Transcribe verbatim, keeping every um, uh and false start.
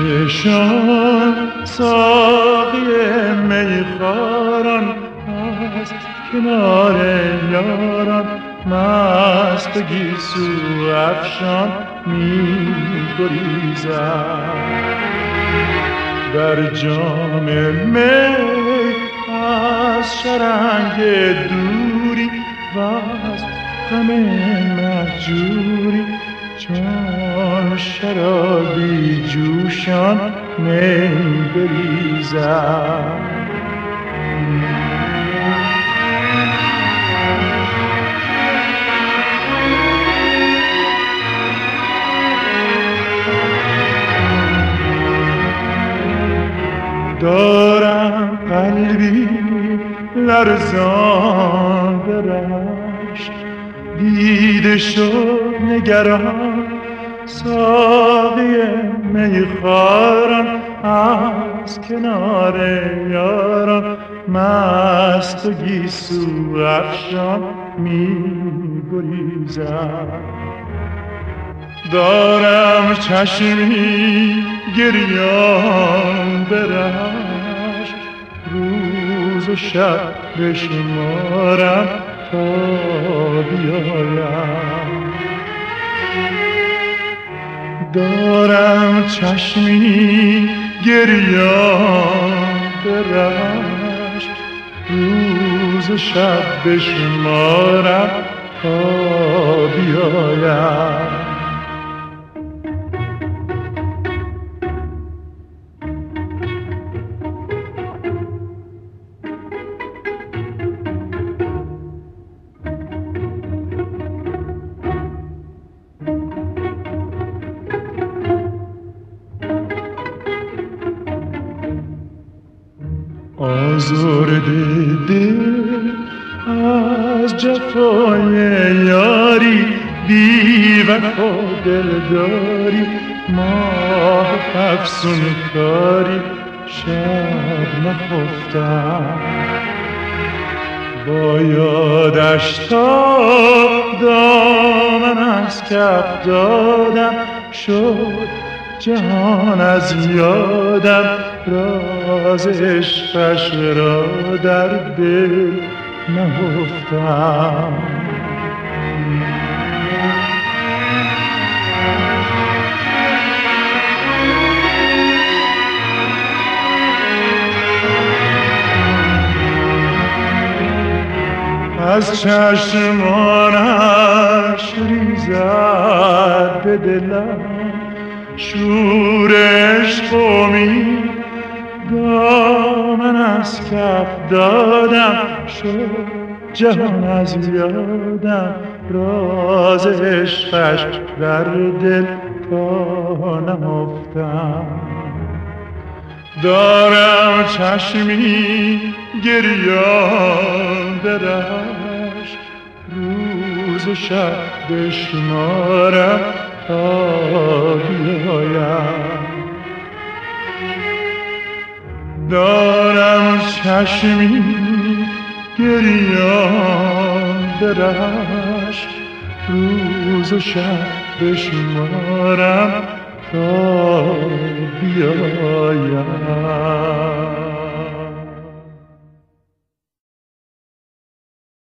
چشان ساقی میخواران از کنار یاران مست و گیسو افشان می گریزد. در جام می از شرنگ دوری و از غم مهجوری چون شرابی جوشان می بریزد. دارم قلبی لرزان به رشک، دیده شد نگران ساقی میخواران از کنار یاران مست و گیسو افشان می گریزد. دارم چشمی گریان به رشک، روز و شب بشمارم تا بیایم. دارم چشمی گریان به رشک، روز و شب بشمارم تا بیایم. آزرده دل از جفای یاری، بی وفا دلداری، ماه افسون کاری، شب نخفتم. با یادش تا دامن از کف دادم، شد جهان از یادم، راز عشقش را در دل نهفتم. از چشمانش ریزد به دلم شور عشق و دامن از کف دادم، شد جهان از یادم، راز عشقش در دل تا نهفتم. دارم چشمی گریان به رشک، روز و شب بشمارم تا بیایم. دارم چشمی گریان به رشک، روز و شب بشمارم تا بیایم.